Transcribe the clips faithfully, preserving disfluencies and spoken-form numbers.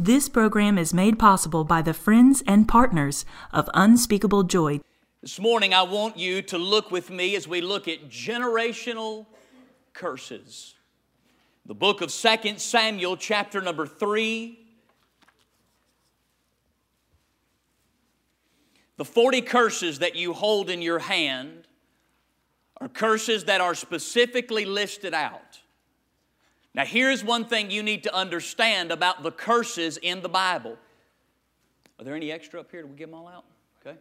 This program is made possible by the friends and partners of Unspeakable Joy. This morning I want you to look with me as we look at generational curses. The book of Second Samuel, chapter number three. The forty curses that you hold in your hand are curses that are specifically listed out. Now here's one thing you need to understand about the curses in the Bible. Are there any extra up here? Did we get them all out? Okay.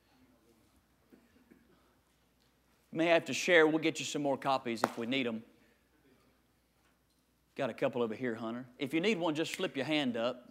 You may have to share. We'll get you some more copies if we need them. Got a couple over here, Hunter. If you need one, just slip your hand up.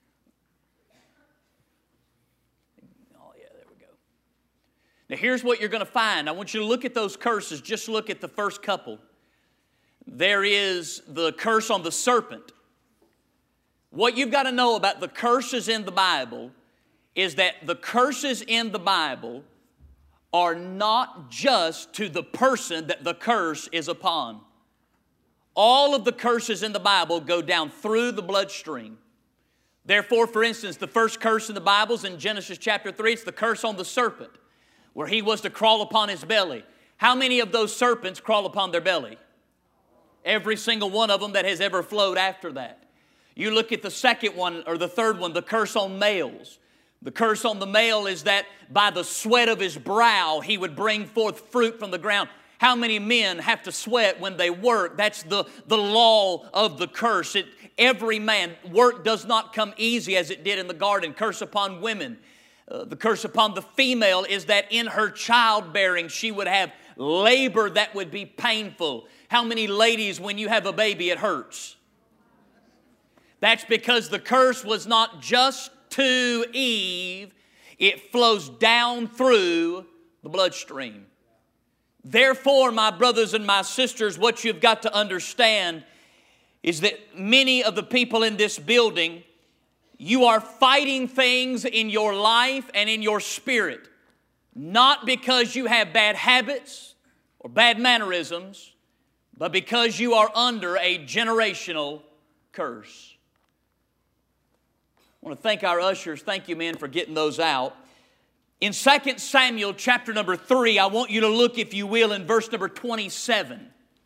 Oh, yeah, there we go. Now, here's what you're going to find. I want you to look at those curses. Just look at the first couple. There is the curse on the serpent. What you've got to know about the curses in the Bible is that the curses in the Bible are not just to the person that the curse is upon. All of the curses in the Bible go down through the bloodstream. Therefore, for instance, the first curse in the Bible is in Genesis chapter three. It's the curse on the serpent, where he was to crawl upon his belly. How many of those serpents crawl upon their belly? Every single one of them that has ever flowed after that. You look at the second one, or the third one, the curse on males. The curse on the male is that by the sweat of his brow, he would bring forth fruit from the ground. How many men have to sweat when they work? That's the, the law of the curse. It, every man, work does not come easy as it did in the garden. Curse upon women. Uh, the curse upon the female is that in her childbearing, she would have labor that would be painful. How many ladies, when you have a baby, it hurts? That's because the curse was not just to Eve. It flows down through the bloodstream. Therefore, my brothers and my sisters, what you've got to understand is that many of the people in this building, you are fighting things in your life and in your spirit, not because you have bad habits or bad mannerisms, but because you are under a generational curse. I want to thank our ushers. Thank you, men, for getting those out. In Second Samuel chapter number three, I want you to look, if you will, in verse number twenty-seven.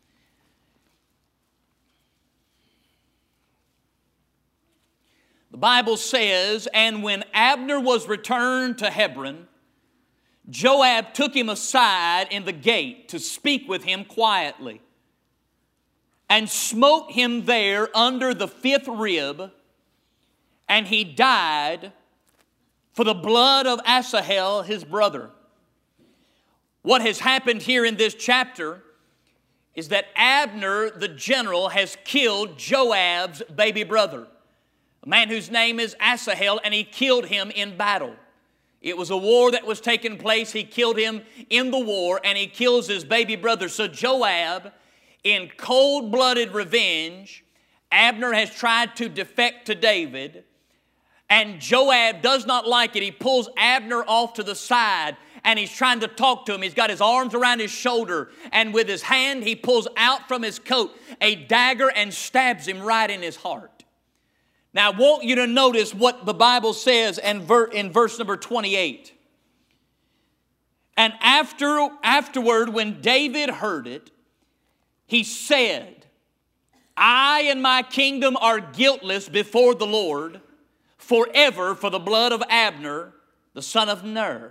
The Bible says, "And when Abner was returned to Hebron, Joab took him aside in the gate to speak with him quietly, and smote him there under the fifth rib, and he died for the blood of Asahel, his brother." What has happened here in this chapter is that Abner, the general, has killed Joab's baby brother, a man whose name is Asahel, and he killed him in battle. It was a war that was taking place. He killed him in the war, and he kills his baby brother. So Joab, in cold-blooded revenge, Abner has tried to defect to David, and Joab does not like it. He pulls Abner off to the side, and he's trying to talk to him. He's got his arms around his shoulder, and with his hand, he pulls out from his coat a dagger and stabs him right in his heart. Now, I want you to notice what the Bible says in, ver- in verse number twenty-eight. "And after, afterward, when David heard it, he said, I and my kingdom are guiltless before the Lord forever for the blood of Abner, the son of Ner.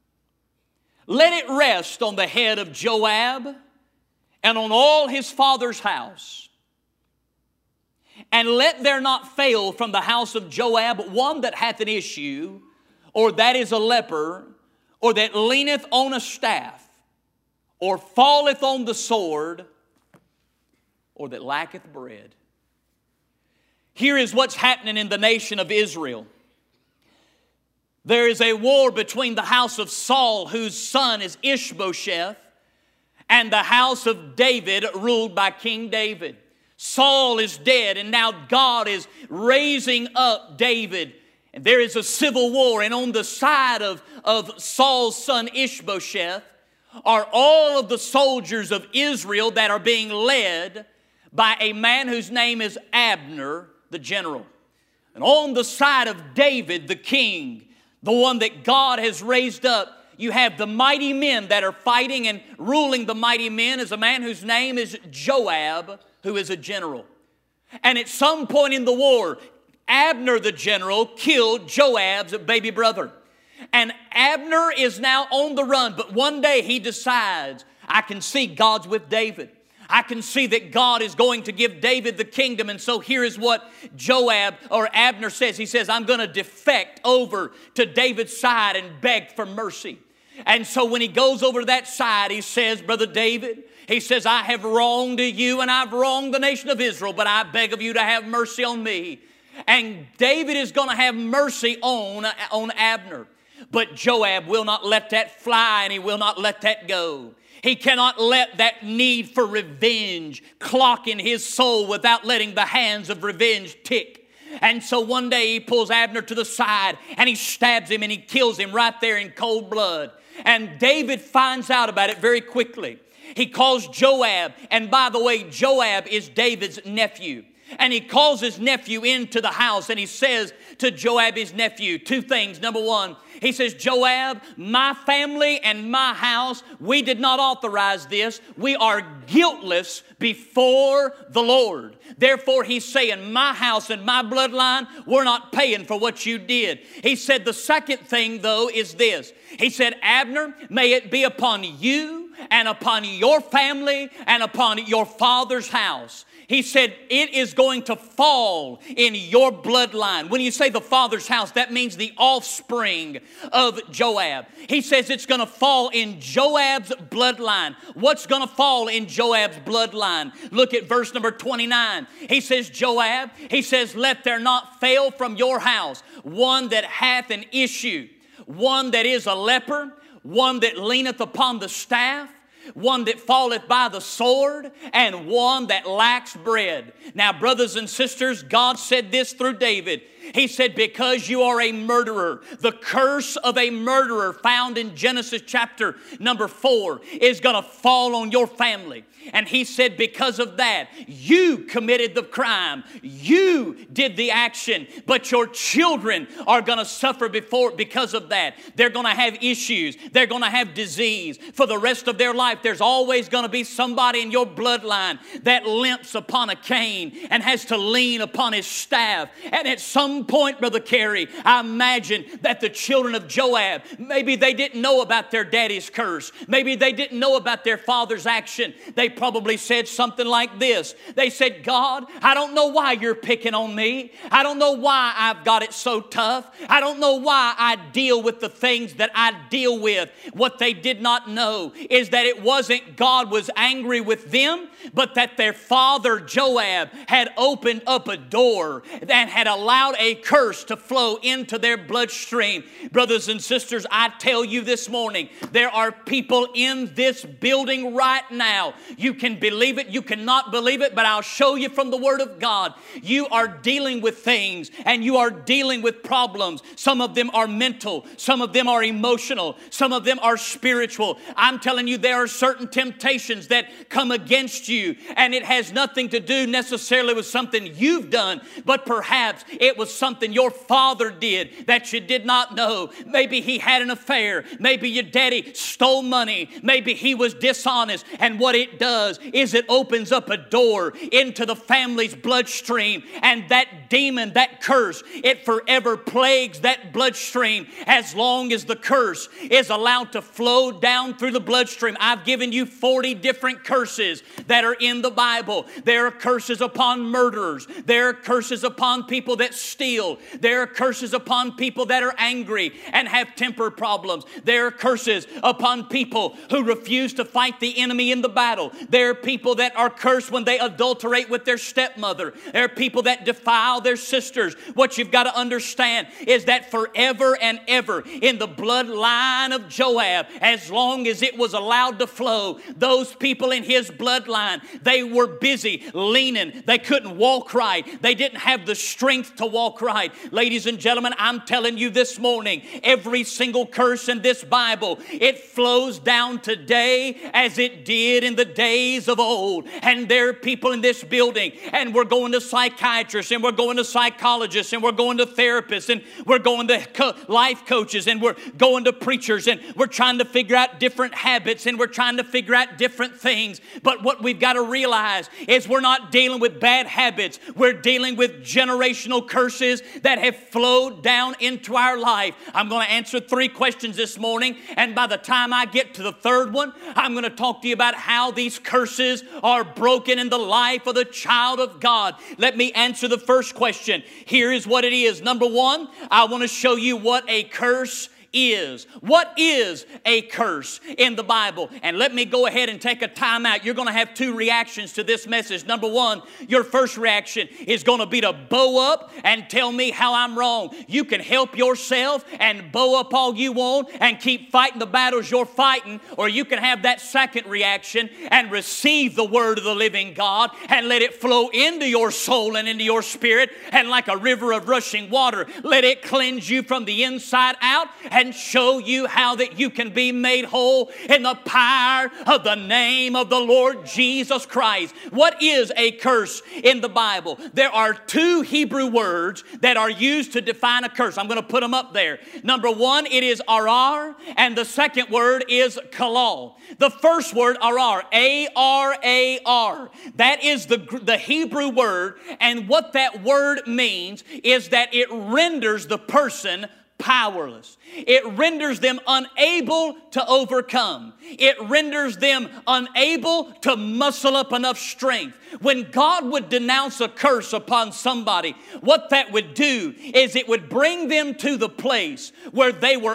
Let it rest on the head of Joab and on all his father's house. And let there not fail from the house of Joab one that hath an issue, or that is a leper, or that leaneth on a staff, or falleth on the sword, or that lacketh bread." Here is what's happening in the nation of Israel. There is a war between the house of Saul, whose son is Ishbosheth, and the house of David, ruled by King David. Saul is dead, and now God is raising up David. And there is a civil war, and on the side of, of Saul's son Ishbosheth are all of the soldiers of Israel that are being led by a man whose name is Abner, the general. And on the side of David, the king, the one that God has raised up, you have the mighty men that are fighting, and ruling the mighty men is a man whose name is Joab, who is a general. And at some point in the war, Abner the general killed Joab's baby brother. And Abner is now on the run, but one day he decides, I can see God's with David. I can see that God is going to give David the kingdom. And so here is what Joab or Abner says. He says, I'm going to defect over to David's side and beg for mercy. And so when he goes over to that side, he says, Brother David, he says, I have wronged you and I've wronged the nation of Israel, but I beg of you to have mercy on me. And David is going to have mercy on, on Abner. But Joab will not let that fly, and he will not let that go. He cannot let that need for revenge clock in his soul without letting the hands of revenge tick. And so one day he pulls Abner to the side and he stabs him and he kills him right there in cold blood. And David finds out about it very quickly. He calls Joab, and by the way, Joab is David's nephew. And he calls his nephew into the house, and he says to Joab, his nephew, two things. Number one, he says, Joab, my family and my house, we did not authorize this. We are guiltless before the Lord. Therefore, he's saying, my house and my bloodline, we're not paying for what you did. He said the second thing, though, is this. He said, Abner, may it be upon you and upon your family and upon your father's house. He said, it is going to fall in your bloodline. When you say the father's house, that means the offspring of Joab. He says it's going to fall in Joab's bloodline. What's going to fall in Joab's bloodline? Look at verse number twenty-nine. He says, Joab, he says, let there not fail from your house one that hath an issue, one that is a leper, one that leaneth upon the staff, one that falleth by the sword, and one that lacks bread. Now, brothers and sisters, God said this through David. He said, because you are a murderer, the curse of a murderer found in Genesis chapter number four is going to fall on your family. And he said, because of that, you committed the crime. You did the action, but your children are going to suffer before because of that. They're going to have issues. They're going to have disease. For the rest of their life, there's always going to be somebody in your bloodline that limps upon a cane and has to lean upon his staff. And at some point, Brother Carey, I imagine that the children of Joab, maybe they didn't know about their daddy's curse. Maybe they didn't know about their father's action. They probably said something like this. They said, God, I don't know why you're picking on me. I don't know why I've got it so tough. I don't know why I deal with the things that I deal with. What they did not know is that it wasn't God was angry with them, but that their father Joab had opened up a door and had allowed a curse to flow into their bloodstream. Brothers and sisters, I tell you this morning, there are people in this building right now. You can believe it, you cannot believe it, but I'll show you from the Word of God. You are dealing with things and you are dealing with problems. Some of them are mental, some of them are emotional, some of them are spiritual. I'm telling you, there are certain temptations that come against you, and it has nothing to do necessarily with something you've done, but perhaps it was something your father did that you did not know. Maybe he had an affair. Maybe your daddy stole money. Maybe he was dishonest. And what it does is it opens up a door into the family's bloodstream, and that demon, that curse, it forever plagues that bloodstream as long as the curse is allowed to flow down through the bloodstream. I've given you forty different curses that are in the Bible. There are curses upon murderers. There are curses upon people that steal. There are curses upon people that are angry and have temper problems. There are curses upon people who refuse to fight the enemy in the battle. There are people that are cursed when they adulterate with their stepmother. There are people that defile their sisters. What you've got to understand is that forever and ever in the bloodline of Joab, as long as it was allowed to flow, those people in his bloodline, they were busy leaning. They couldn't walk right. They didn't have the strength to walk walk right. Ladies and gentlemen, I'm telling you this morning, every single curse in this Bible, it flows down today as it did in the days of old. And there are people in this building, and we're going to psychiatrists, and we're going to psychologists, and we're going to therapists, and we're going to co- life coaches, and we're going to preachers, and we're trying to figure out different habits, and we're trying to figure out different things. But what we've got to realize is we're not dealing with bad habits. We're dealing with generational curses that have flowed down into our life. I'm going to answer three questions this morning, and by the time I get to the third one, I'm going to talk to you about how these curses are broken in the life of the child of God. Let me answer the first question. Here is what it is. Number one, I want to show you what a curse is. What is a curse in the Bible? And let me go ahead and take a time out. You're going to have two reactions to this message. Number one, your first reaction is going to be to bow up and tell me how I'm wrong. You can help yourself and bow up all you want and keep fighting the battles you're fighting, or you can have that second reaction and receive the word of the living God and let it flow into your soul and into your spirit, and like a river of rushing water, let it cleanse you from the inside out and show you how that you can be made whole in the power of the name of the Lord Jesus Christ. What is a curse in the Bible? There are two Hebrew words that are used to define a curse. I'm going to put them up there. Number one, it is arar, and the second word is kalal. The first word, arar, A R A R, that is the, the Hebrew word, and what that word means is that it renders the person powerless. It renders them unable to overcome. It renders them unable to muscle up enough strength. When God would denounce a curse upon somebody, what that would do is it would bring them to the place where they were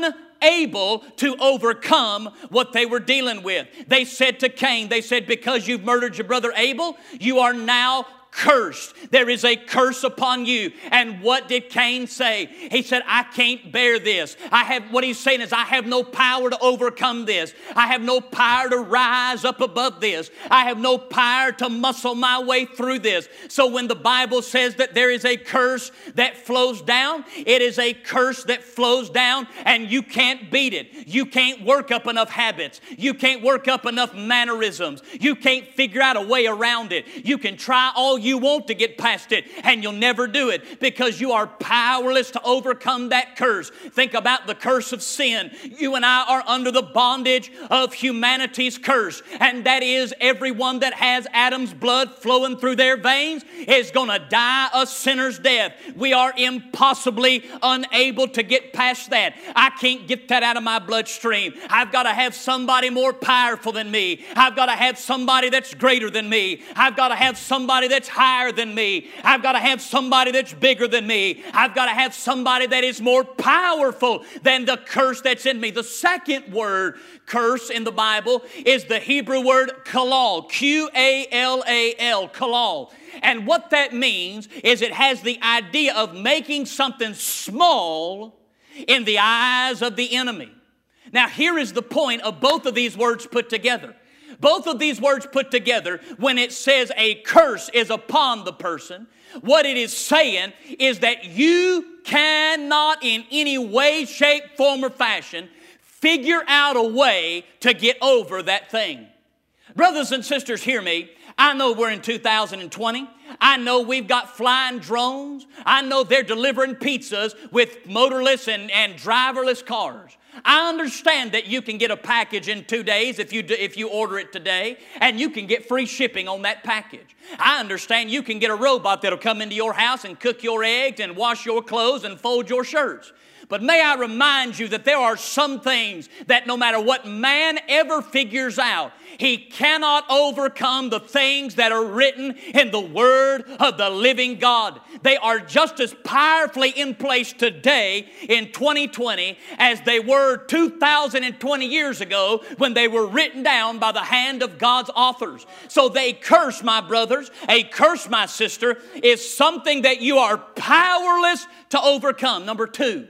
unable to overcome what they were dealing with. They said to Cain, they said, because you've murdered your brother Abel, you are now cursed. There is a curse upon you. And what did Cain say? He said, I can't bear this. I have, what he's saying is, I have no power to overcome this. I have no power to rise up above this. I have no power to muscle my way through this. So when the Bible says that there is a curse that flows down, it is a curse that flows down and you can't beat it. You can't work up enough habits. You can't work up enough mannerisms. You can't figure out a way around it. You can try all you want to get past it, and you'll never do it because you are powerless to overcome that curse. Think about the curse of sin. You and I are under the bondage of humanity's curse, and that is everyone that has Adam's blood flowing through their veins is going to die a sinner's death. We are impossibly unable to get past that. I can't get that out of my bloodstream. I've got to have somebody more powerful than me. I've got to have somebody that's greater than me. I've got to have somebody that's higher than me. I've got to have somebody that's bigger than me. I've got to have somebody that is more powerful than the curse that's in me. The second word, curse, in the Bible is the Hebrew word kalal, Q A L A L, kalal. And what that means is it has the idea of making something small in the eyes of the enemy. Now, here is the point of both of these words put together. Both of these words put together, when it says a curse is upon the person, what it is saying is that you cannot in any way, shape, form, or fashion figure out a way to get over that thing. Brothers and sisters, hear me. I know we're in two thousand twenty. I know we've got flying drones. I know they're delivering pizzas with motorless and, and driverless cars. I understand that you can get a package in two days if you, do, if you order it today, and you can get free shipping on that package. I understand you can get a robot that'll come into your house and cook your eggs and wash your clothes and fold your shirts. But may I remind you that there are some things that no matter what man ever figures out, he cannot overcome the things that are written in the Word of the living God. They are just as powerfully in place today in twenty twenty as they were two thousand twenty years ago when they were written down by the hand of God's authors. So they curse, my brothers, a curse, my sister, is something that you are powerless to overcome. Number two,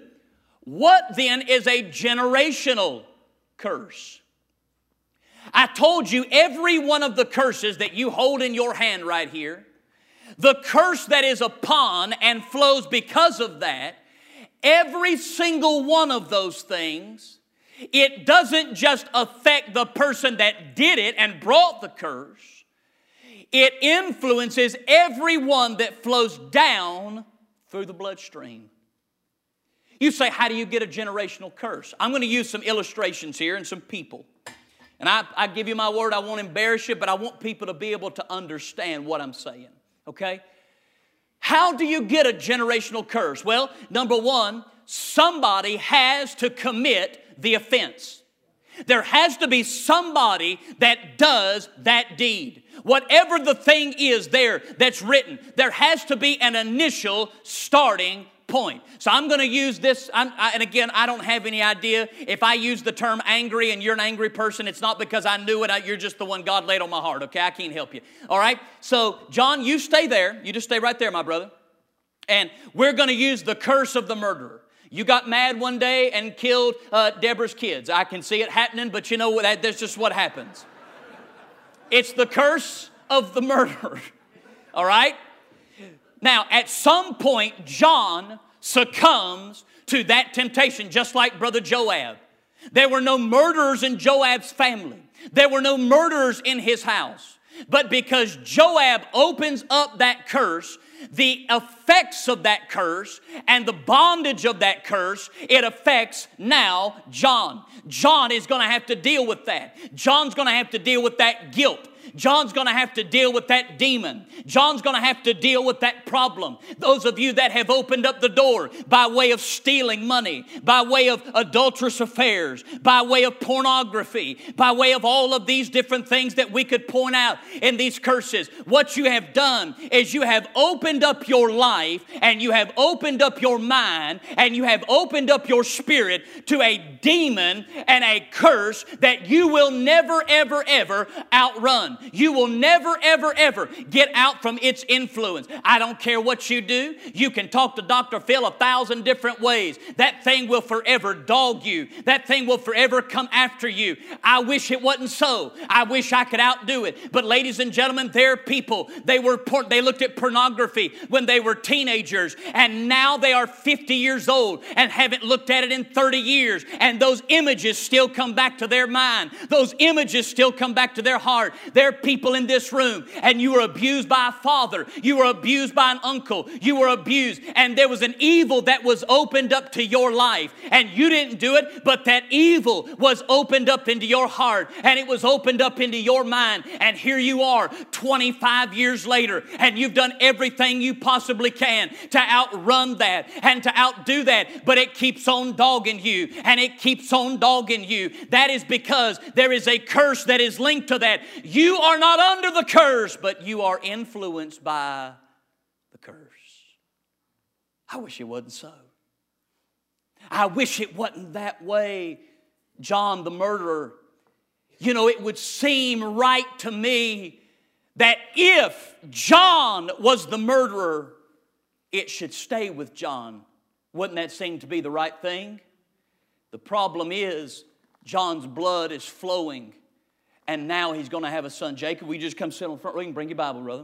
what then is a generational curse? I told you every one of the curses that you hold in your hand right here, the curse that is upon and flows because of that, every single one of those things, it doesn't just affect the person that did it and brought the curse. It influences everyone that flows down through the bloodstream. You say, how do you get a generational curse? I'm going to use some illustrations here and some people. And I, I give you my word, I won't embarrass you, but I want people to be able to understand what I'm saying. Okay? How do you get a generational curse? Well, number one, somebody has to commit the offense. There has to be somebody that does that deed. Whatever the thing is there that's written, there has to be an initial starting point. So I'm going to use this, I'm, I, and again, I don't have any idea. If I use the term angry and you're an angry person, it's not because I knew it. I, you're just the one God laid on my heart, okay? I can't help you. All right? So, John, you stay there. You just stay right there, my brother. And we're going to use the curse of the murderer. You got mad one day and killed uh, Deborah's kids. I can see it happening, but you know what? That, that's just what happens. It's the curse of the murderer. All right? Now, at some point, John succumbs to that temptation, just like Brother Joab. There were no murderers in Joab's family. There were no murderers in his house. But because Joab opens up that curse, the effects of that curse and the bondage of that curse, it affects now John. John is going to have to deal with that. John's going to have to deal with that guilt. John's going to have to deal with that demon. John's going to have to deal with that problem. Those of you that have opened up the door by way of stealing money, by way of adulterous affairs, by way of pornography, by way of all of these different things that we could point out in these curses, what you have done is you have opened up your life and you have opened up your mind and you have opened up your spirit to a demon and a curse that you will never, ever, ever outrun. You will never, ever, ever get out from its influence. I don't care what you do. You can talk to Doctor Phil a thousand different ways. That thing will forever dog you. That thing will forever come after you. I wish it wasn't so. I wish I could outdo it. But ladies and gentlemen, there are people, they were por- they looked at pornography when they were teenagers, and now they are fifty years old and haven't looked at it in thirty years, and those images still come back to their mind. Those images still come back to their heart. There are people in this room, and you were abused by a father. You were abused by an uncle. You were abused, and there was an evil that was opened up to your life, and you didn't do it, but that evil was opened up into your heart, and it was opened up into your mind, and here you are twenty-five years later, and you've done everything you possibly can to outrun that and to outdo that, but it keeps on dogging you, and it keeps on dogging you. That is because there is a curse that is linked to that. You are not under the curse, but you are influenced by the curse. I wish it wasn't so. I wish it wasn't that way. John the murderer, you know, it would seem right to me that if John was the murderer, it should stay with John. Wouldn't that seem to be the right thing? The problem is John's blood is flowing, and now he's going to have a son. Jacob, will you just come sit on the front row and bring your Bible, brother?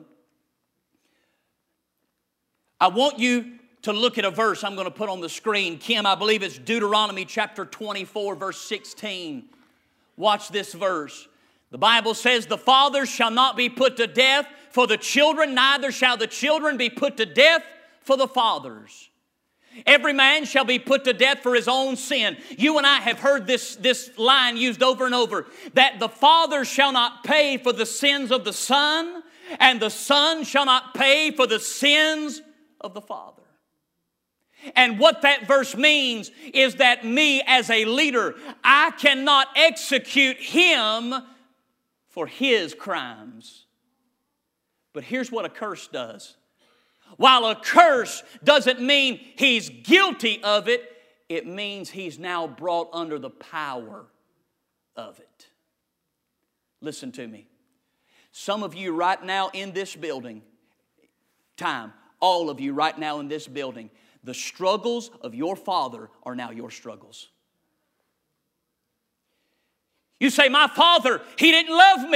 I want you to look at a verse I'm going to put on the screen. Kim, I believe it's Deuteronomy chapter twenty-four, verse sixteen. Watch this verse. The Bible says, the father shall not be put to death for the children, neither shall the children be put to death for the fathers. Every man shall be put to death for his own sin. You and I have heard this, this line used over and over, that the father shall not pay for the sins of the son, and the son shall not pay for the sins of the father. And what that verse means is that me as a leader, I cannot execute him for his crimes. But here's what a curse does. While a curse doesn't mean he's guilty of it, it means he's now brought under the power of it. Listen to me. Some of you right now in this building, time, all of you right now in this building, the struggles of your father are now your struggles. You say, my father, he didn't love me.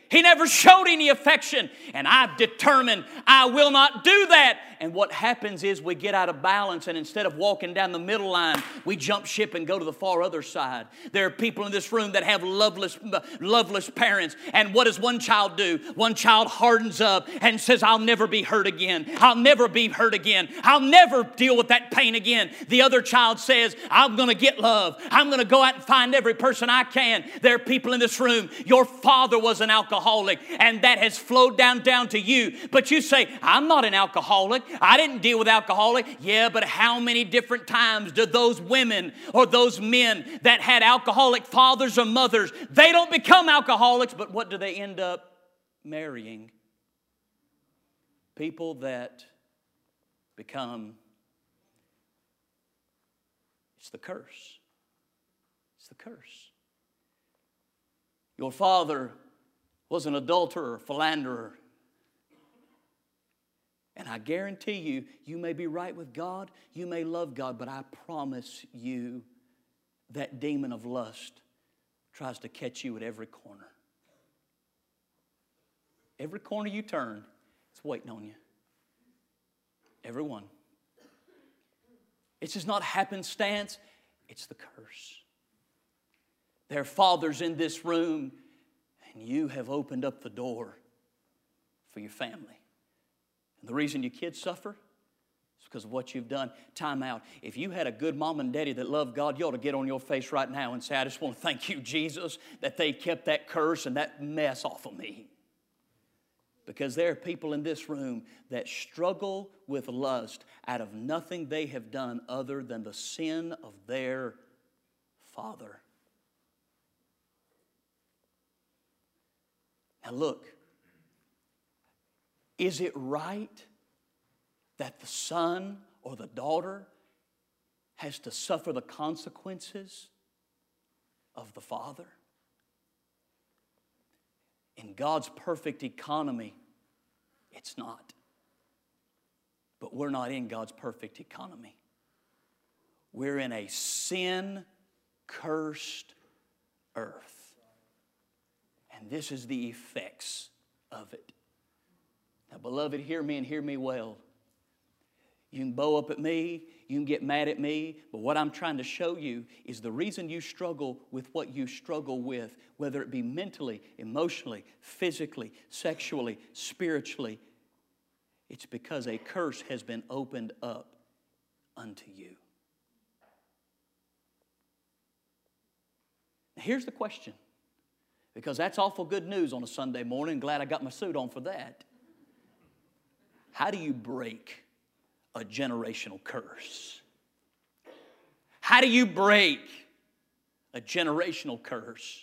He never showed any affection. And I've determined I will not do that. And what happens is we get out of balance, and instead of walking down the middle line, we jump ship and go to the far other side. There are people in this room that have loveless, loveless parents. And what does one child do? One child hardens up and says, I'll never be hurt again. I'll never be hurt again. I'll never deal with that pain again. The other child says, I'm going to get love. I'm going to go out and find every person I can. There are people in this room, your father was an alcoholic, and that has flowed down, down to you. But you say, I'm not an alcoholic. I didn't deal with alcoholic. Yeah, but how many different times do those women or those men that had alcoholic fathers or mothers, they don't become alcoholics, but what do they end up marrying? People that become, it's the curse. It's the curse. Your father was an adulterer, philanderer. And I guarantee you, you may be right with God, you may love God, but I promise you that demon of lust tries to catch you at every corner. Every corner you turn, it's waiting on you. Every one. It's just not happenstance, it's the curse. There are fathers in this room, and you have opened up the door for your family. And the reason your kids suffer is because of what you've done. Time out. If you had a good mom and daddy that loved God, you ought to get on your face right now and say, I just want to thank you, Jesus, that they kept that curse and that mess off of me. Because there are people in this room that struggle with lust out of nothing they have done other than the sin of their father. Now look. Is it right that the son or the daughter has to suffer the consequences of the father? In God's perfect economy, it's not. But we're not in God's perfect economy. We're in a sin-cursed earth. And this is the effects of it. Now, beloved, hear me and hear me well. You can bow up at me, you can get mad at me, but what I'm trying to show you is the reason you struggle with what you struggle with, whether it be mentally, emotionally, physically, sexually, spiritually, it's because a curse has been opened up unto you. Now, here's the question, because that's awful good news on a Sunday morning. Glad I got my suit on for that. How do you break a generational curse? How do you break a generational curse?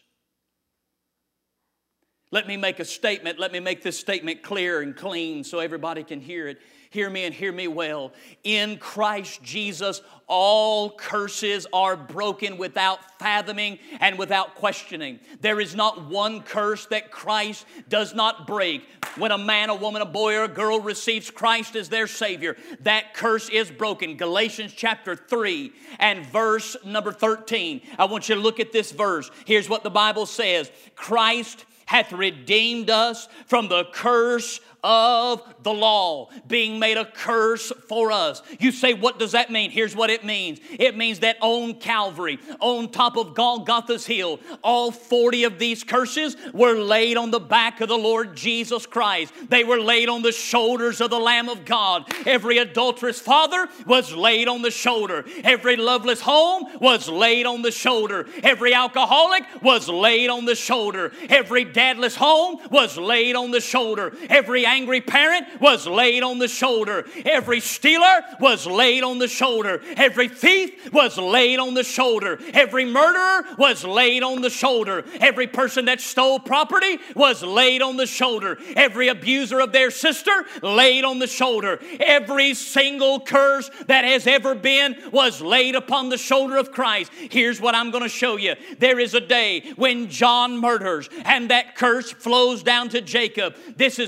Let me make a statement. Let me make this statement clear and clean so everybody can hear it. Hear me and hear me well. In Christ Jesus, all curses are broken without fathoming and without questioning. There is not one curse that Christ does not break. When a man, a woman, a boy, or a girl receives Christ as their Savior, that curse is broken. Galatians chapter three and verse number thirteen. I want you to look at this verse. Here's what the Bible says. Christ hath redeemed us from the curse of the law, being made a curse for us. You say, what does that mean? Here's what it means. It means that on Calvary, on top of Golgotha's hill, all forty of these curses were laid on the back of the Lord Jesus Christ. They were laid on the shoulders of the Lamb of God. Every adulterous father was laid on the shoulder. Every loveless home was laid on the shoulder. Every alcoholic was laid on the shoulder. Every dadless home was laid on the shoulder. Every angry parent was laid on the shoulder. Every stealer was laid on the shoulder. Every thief was laid on the shoulder. Every murderer was laid on the shoulder. Every person that stole property was laid on the shoulder. Every abuser of their sister laid on the shoulder. Every single curse that has ever been was laid upon the shoulder of Christ. Here's what I'm going to show you. There is a day when John murders and that curse flows down to Jacob. This is what that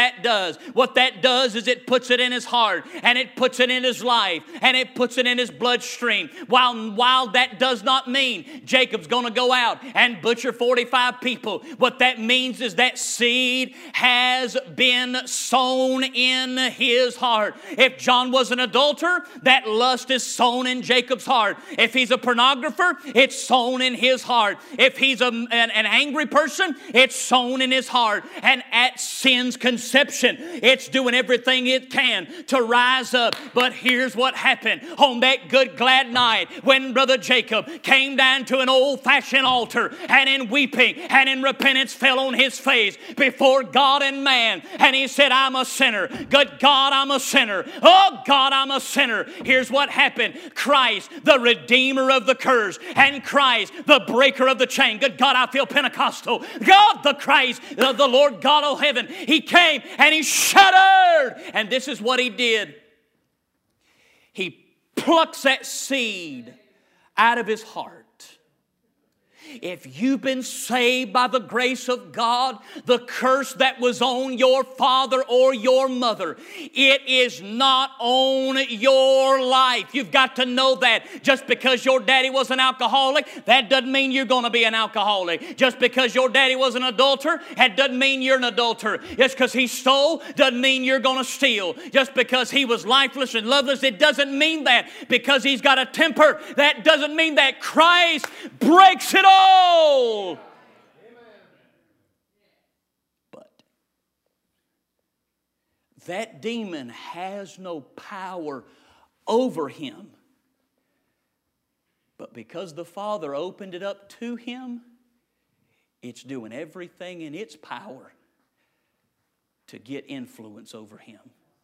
that does? What that does is it puts it in his heart, and it puts it in his life, and it puts it in his bloodstream. While, while that does not mean Jacob's going to go out and butcher forty-five people, what that means is that seed has been sown in his heart. If John was an adulterer, that lust is sown in Jacob's heart. If he's a pornographer, it's sown in his heart. If he's a, an, an angry person, it's sown in his heart. And at sin's conception, it's doing everything it can to rise up. But here's what happened on that good glad night when Brother Jacob came down to an old-fashioned altar and in weeping and in repentance fell on his face before God and man. And he said, I'm a sinner. Good God, I'm a sinner. Oh God, I'm a sinner. Here's what happened. Christ, the Redeemer of the curse, and Christ, the breaker of the chain. Good God, I feel Pentecostal. God, the Christ, the, the Lord God of heaven. He came and he shuddered. And this is what he did. He plucks that seed out of his heart. If you've been saved by the grace of God, the curse that was on your father or your mother, it is not on your life. You've got to know that. Just because your daddy was an alcoholic, that doesn't mean you're going to be an alcoholic. Just because your daddy was an adulterer, that doesn't mean you're an adulterer. Just because he stole, doesn't mean you're going to steal. Just because he was lifeless and loveless, it doesn't mean that. Because he's got a temper, that doesn't mean that. Christ breaks it all. But that demon has no power over him. But because the Father opened it up to him, it's doing everything in its power to get influence over him.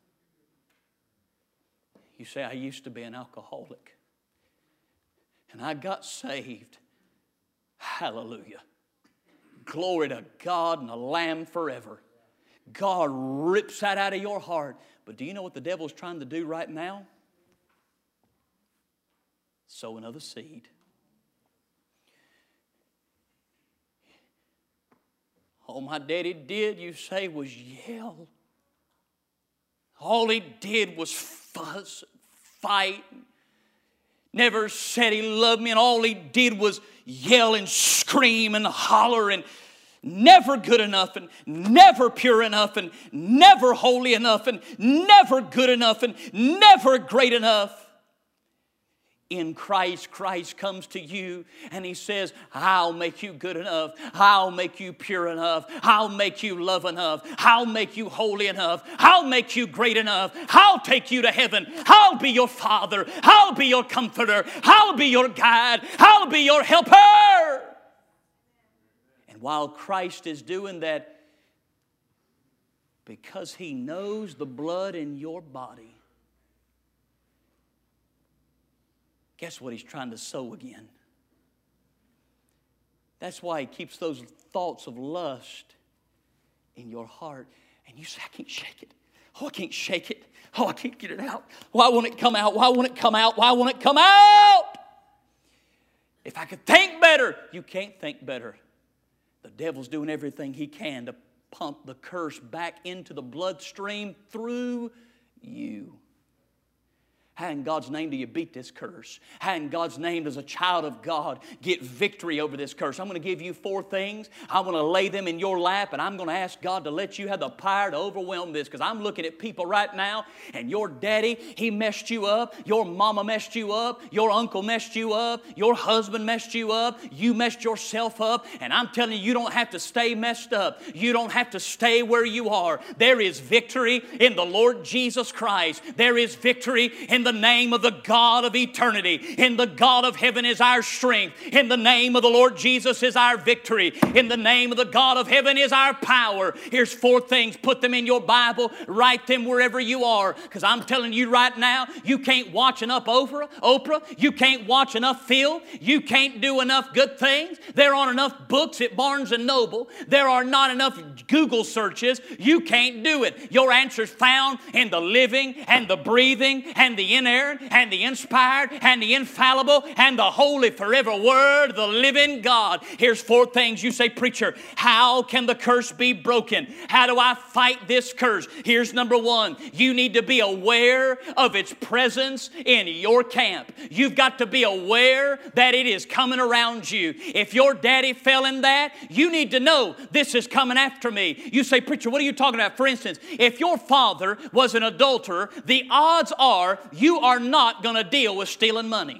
You say, I used to be an alcoholic, and I got saved. Hallelujah. Glory to God and the Lamb forever. God rips that out of your heart. But do you know what the devil's trying to do right now? Sow another seed. All my daddy did, you say, was yell. All he did was fuss, fight. Never said he loved me, and all he did was yell and scream and holler, and never good enough, and never pure enough, and never holy enough, and never good enough, and never great enough. In Christ, Christ comes to you and He says, I'll make you good enough. I'll make you pure enough. I'll make you love enough. I'll make you holy enough. I'll make you great enough. I'll take you to heaven. I'll be your Father. I'll be your comforter. I'll be your guide. I'll be your helper. And while Christ is doing that, because He knows the blood in your body, guess what He's trying to sow again? That's why He keeps those thoughts of lust in your heart. And you say, I can't shake it. Oh, I can't shake it. Oh, I can't get it out. Why won't it come out? Why won't it come out? Why won't it come out? If I could think better. You can't think better. The devil's doing everything he can to pump the curse back into the bloodstream through you. How in God's name do you beat this curse? How in God's name does a child of God get victory over this curse? I'm going to give you four things. I'm going to lay them in your lap, and I'm going to ask God to let you have the power to overwhelm this, because I'm looking at people right now, and your daddy, he messed you up. Your mama messed you up. Your uncle messed you up. Your husband messed you up. You messed yourself up, and I'm telling you, you don't have to stay messed up. You don't have to stay where you are. There is victory in the Lord Jesus Christ. There is victory in the name of the God of eternity. In the God of heaven is our strength. In the name of the Lord Jesus is our victory. In the name of the God of heaven is our power. Here's four things. Put them in your Bible. Write them wherever you are. Because I'm telling you right now, you can't watch enough Oprah. Oprah. You can't watch enough Phil. You can't do enough good things. There aren't enough books at Barnes and Noble. There are not enough Google searches. You can't do it. Your answer's found in the living and the breathing and the inerrant and the inspired and the infallible and the holy forever word of the living God. Here's four things. You say, preacher, how can the curse be broken? How do I fight this curse? Here's number one. You need to be aware of its presence in your camp. You've got to be aware that it is coming around you. If your daddy fell in that, you need to know this is coming after me. You say, preacher, what are you talking about? For instance, if your father was an adulterer, the odds are you are not going to deal with stealing money.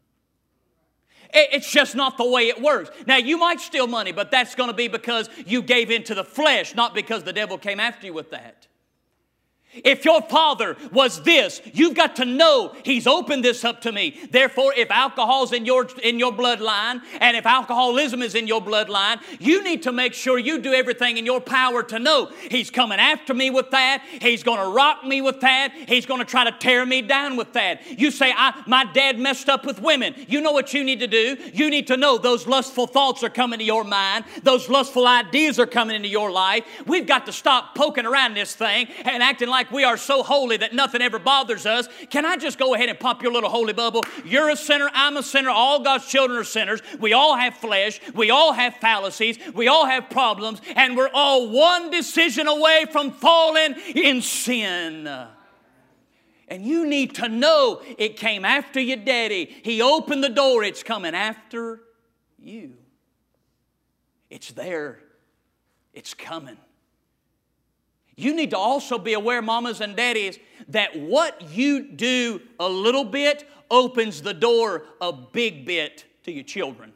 It's just not the way it works. Now, you might steal money, but that's going to be because you gave in to the flesh, not because the devil came after you with that. If your father was this, you've got to know he's opened this up to me. Therefore, if alcohol's in your, in your bloodline, and if alcoholism is in your bloodline, you need to make sure you do everything in your power to know he's coming after me with that. He's going to rock me with that. He's going to try to tear me down with that. You say, I, my dad messed up with women. You know what you need to do? You need to know those lustful thoughts are coming to your mind. Those lustful ideas are coming into your life. We've got to stop poking around this thing and acting like we are so holy that nothing ever bothers us. Can I just go ahead and pop your little holy bubble? You're a sinner, I'm a sinner, all God's children are sinners. We all have flesh, we all have fallacies, we all have problems, and we're all one decision away from falling in sin. And you need to know it came after your daddy. He opened the door, it's coming after you. It's there. It's coming. You need to also be aware, mamas and daddies, that what you do a little bit opens the door a big bit to your children.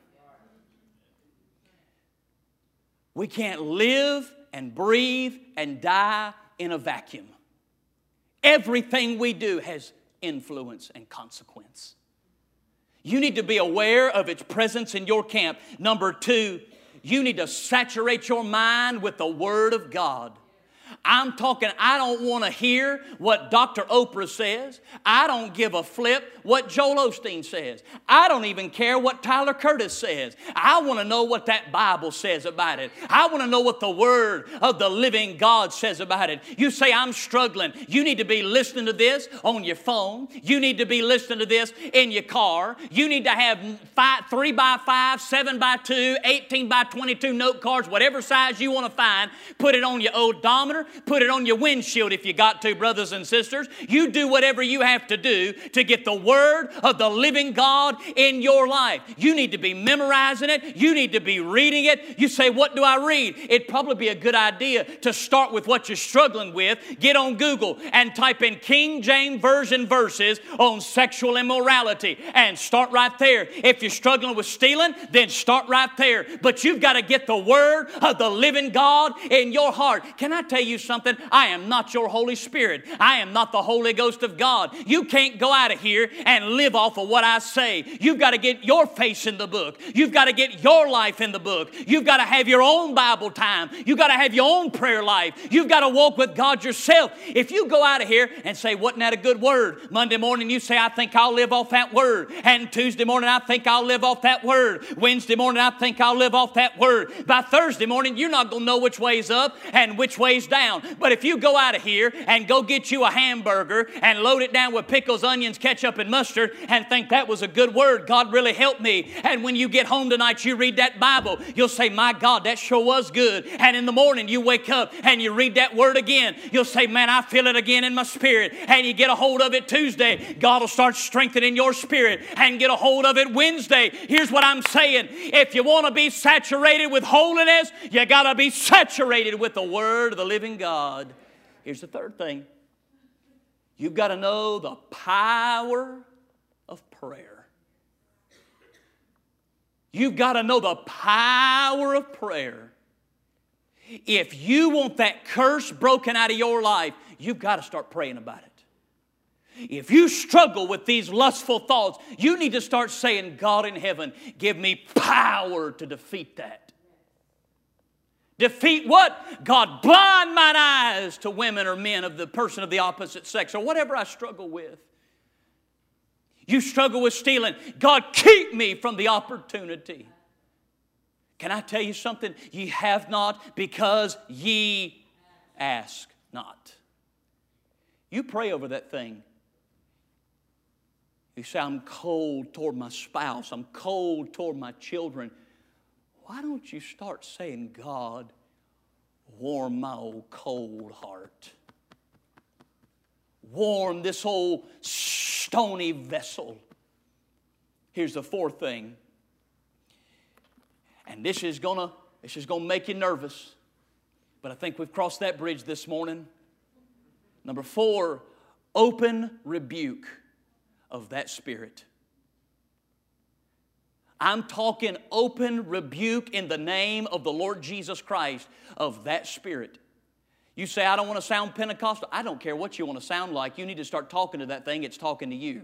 We can't live and breathe and die in a vacuum. Everything we do has influence and consequence. You need to be aware of its presence in your camp. Number two, you need to saturate your mind with the Word of God. I'm talking, I don't want to hear what Doctor Oprah says. I don't give a flip what Joel Osteen says. I don't even care what Tyler Curtis says. I want to know what that Bible says about it. I want to know what the Word of the living God says about it. You say, I'm struggling. You need to be listening to this on your phone. You need to be listening to this in your car. You need to have five, three by five, seven by two, eighteen by twenty-two note cards, whatever size you want to find. Put it on your odometer. Put it on your windshield if you got to, brothers and sisters. You do whatever you have to do to get the Word of the living God in your life. You need to be memorizing it. You need to be reading it. You say, what do I read? It'd probably be a good idea to start with what you're struggling with. Get on Google and type in King James Version verses on sexual immorality and start right there. If you're struggling with stealing, then start right there. But you've got to get the Word of the living God in your heart. Can I tell you something? I am not your Holy Spirit. I am not the Holy Ghost of God. You can't go out of here and live off of what I say. You've got to get your face in the book. You've got to get your life in the book. You've got to have your own Bible time. You've got to have your own prayer life. You've got to walk with God yourself. If you go out of here and say, wasn't that a good word? Monday morning you say, I think I'll live off that word. And Tuesday morning I think I'll live off that word. Wednesday morning I think I'll live off that word. By Thursday morning you're not going to know which way's up and which way's down. But if you go out of here and go get you a hamburger and load it down with pickles, onions, ketchup, and mustard and think that was a good word, God really helped me. And when you get home tonight, you read that Bible, you'll say, my God, that sure was good. And in the morning, you wake up and you read that word again. You'll say, man, I feel it again in my spirit. And you get a hold of it Tuesday. God will start strengthening your spirit and get a hold of it Wednesday. Here's what I'm saying. If you want to be saturated with holiness, you got to be saturated with the Word of the living God. Here's the third thing. You've got to know the power of prayer. You've got to know the power of prayer. If you want that curse broken out of your life, you've got to start praying about it. If you struggle with these lustful thoughts, you need to start saying, God in heaven, give me power to defeat that. Defeat what? God, blind mine eyes to women or men of the person of the opposite sex or whatever I struggle with. You struggle with stealing. God, keep me from the opportunity. Can I tell you something? Ye have not because ye ask not. You pray over that thing. You say, I'm cold toward my spouse. I'm cold toward my children. Why don't you start saying, God, warm my old cold heart. Warm this old stony vessel. Here's the fourth thing. And this is gonna, this is gonna make you nervous. But I think we've crossed that bridge this morning. Number four, open rebuke of that spirit. I'm talking open rebuke in the name of the Lord Jesus Christ of that spirit. You say, I don't want to sound Pentecostal. I don't care what you want to sound like. You need to start talking to that thing. It's talking to you.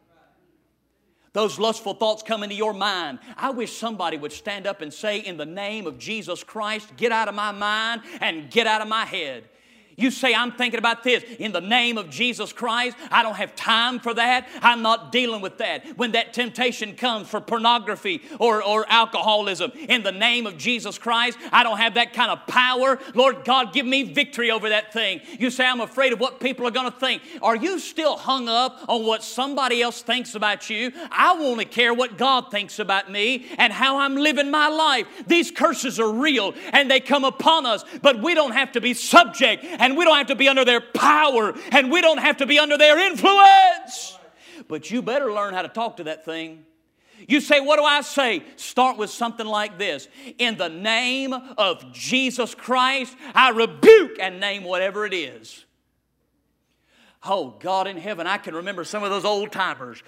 Those lustful thoughts come into your mind. I wish somebody would stand up and say, in the name of Jesus Christ, get out of my mind and get out of my head. You say, I'm thinking about this. In the name of Jesus Christ, I don't have time for that. I'm not dealing with that. When that temptation comes for pornography or, or alcoholism, in the name of Jesus Christ, I don't have that kind of power. Lord God, give me victory over that thing. You say, I'm afraid of what people are going to think. Are you still hung up on what somebody else thinks about you? I only care what God thinks about me and how I'm living my life. These curses are real and they come upon us, but we don't have to be subject and we don't have to be under their power and we don't have to be under their influence. But you better learn how to talk to that thing. You say, what do I say? Start with something like this. In the name of Jesus Christ, I rebuke and name whatever it is. Oh, God in heaven, I can remember some of those old timers.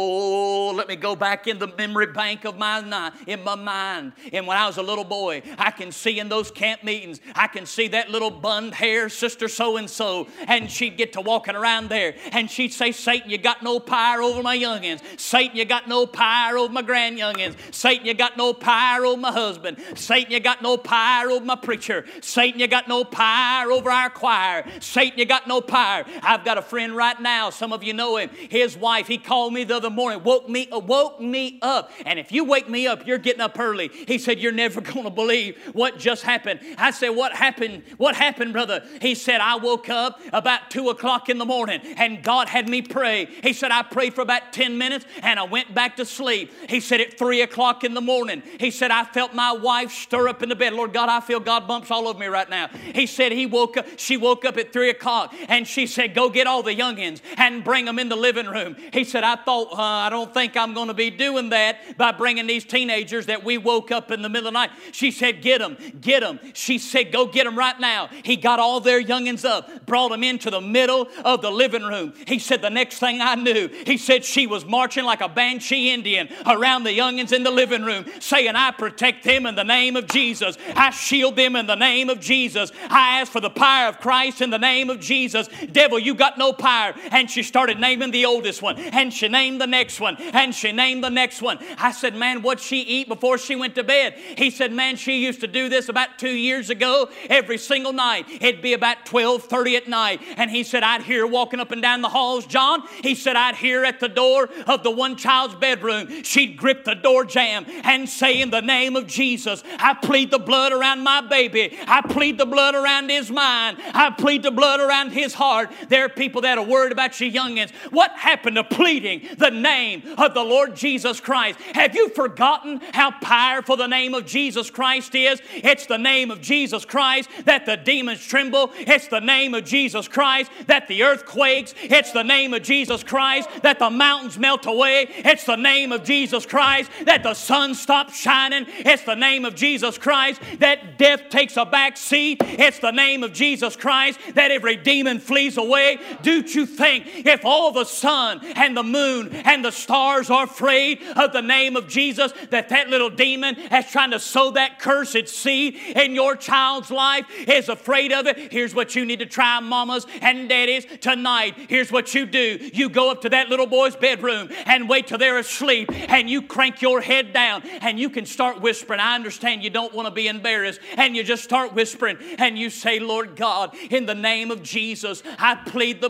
Oh, let me go back in the memory bank of my in my mind. And when I was a little boy, I can see in those camp meetings, I can see that little bun hair sister so-and-so. And she'd get to walking around there. And she'd say, Satan, you got no power over my youngins. Satan, you got no power over my grand-youngins. Satan, you got no power over my husband. Satan, you got no power over my preacher. Satan, you got no power over our choir. Satan, you got no power. I've got a friend right now, some of you know him. His wife, he called me the other morning, woke me, woke me up. And if you wake me up, you're getting up early. He said, you're never going to believe what just happened. I said, what happened? What happened, brother? He said, I woke up about two o'clock in the morning and God had me pray. He said, I prayed for about ten minutes and I went back to sleep. He said, at three o'clock in the morning, he said, I felt my wife stir up in the bed. Lord God, I feel God bumps all over me right now. He said, he woke up, she woke up at three o'clock and she said, go get all the youngins and bring them in the living room. He said, I thought, uh, I don't think I'm going to be doing that by bringing these teenagers that we woke up in the middle of the night. She said, get them, get them. She said, go get them right now. He got all their youngins up, brought them into the middle of the living room. He said, the next thing I knew, he said she was marching like a Banshee Indian around the youngins in the living room, saying, I protect them in the name of Jesus. I shield them in the name of Jesus. I ask for the power of Christ in the name of Jesus. Devil, you got no power. And she started naming the oldest one. And she named the next one. And she named the next one. I said, man, what'd she eat before she went to bed? He said, man, she used to do this about two years ago every single night. It'd be about twelve thirty at night. And he said, I'd hear her walking up and down the halls, John. He said, I'd hear her at the door of the one child's bedroom. She'd grip the door jamb and say, in the name of Jesus, I plead the blood around my baby. I plead the blood around his mind. I plead the blood around his heart. There are people that are worried about your youngins. What happened to pleading the name of the Lord Jesus Christ? Have you forgotten how powerful the name of Jesus Christ is? It's the name of Jesus Christ that the demons tremble. It's the name of Jesus Christ that the earth quakes. It's the name of Jesus Christ that the mountains melt away. It's the name of Jesus Christ that the sun stops shining. It's the name of Jesus Christ that death takes a back seat. It's the name of Jesus Christ that every demon flees away. Do you think if all the sun and the moon and the stars are afraid of the name of Jesus, that that little demon that's trying to sow that cursed seed in your child's life is afraid of it? Here's what you need to try, mamas and daddies, tonight. Here's what you do. You go up to that little boy's bedroom and wait till they're asleep, and you crank your head down and you can start whispering. I understand you don't want to be embarrassed, and you just start whispering and you say, Lord God, in the name of Jesus, I plead the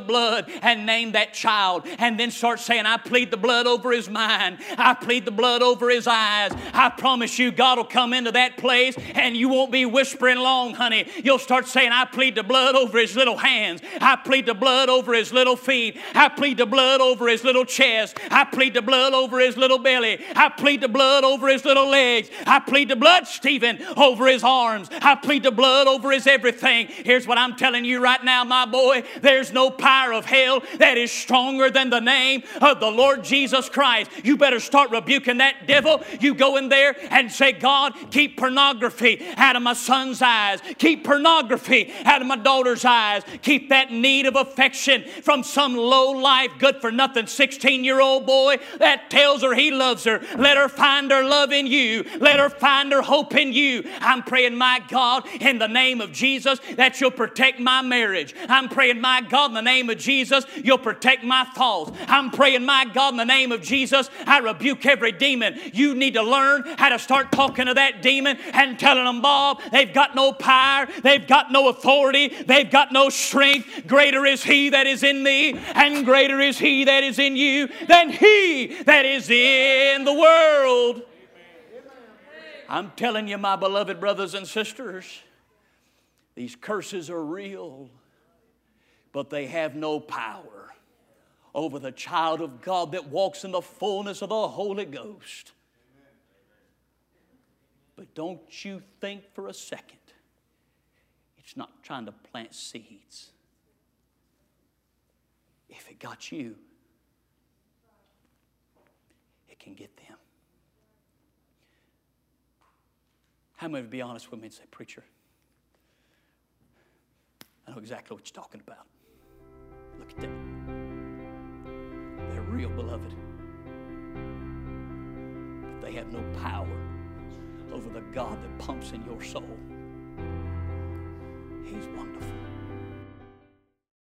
blood and name that child, and then start saying, I plead the blood over his mind. I plead the blood over his eyes. I promise you, God will come into that place and you won't be whispering long, honey. You'll start saying, I plead the blood over his little hands. I plead the blood over his little feet. I plead the blood over his little chest. I plead the blood over his little belly. I plead the blood over his little legs. I plead the blood, Stephen, over his arms. I plead the blood over his everything. Here's what I'm telling you right now, my boy. There's no power of hell that is stronger than the name of the Lord Jesus Christ. You better start rebuking that devil. You go in there and say, God, keep pornography out of my son's eyes. Keep pornography out of my daughter's eyes. Keep that need of affection from some low-life, good-for-nothing sixteen-year-old boy that tells her he loves her. Let her find her love in you. Let her find her hope in you. I'm praying, my God, in the name of Jesus, that you'll protect my marriage. I'm praying, my God, in the name of Jesus, you'll protect my thoughts. I'm praying, my God, in the name of Jesus, I rebuke every demon. You need to learn how to start talking to that demon and telling them, Bob, they've got no power, they've got no authority, they've got no strength. Greater is he that is in me, and greater is he that is in you than he that is in the world. I'm telling you, my beloved brothers and sisters, these curses are real, but they have no power over the child of God that walks in the fullness of the Holy Ghost. But don't you think for a second it's not trying to plant seeds. If it got you, it can get them. How many would be honest with me and say, preacher, I know exactly what you're talking about. Look at them. They're real, beloved. But they have no power over the God that pumps in your soul. He's wonderful.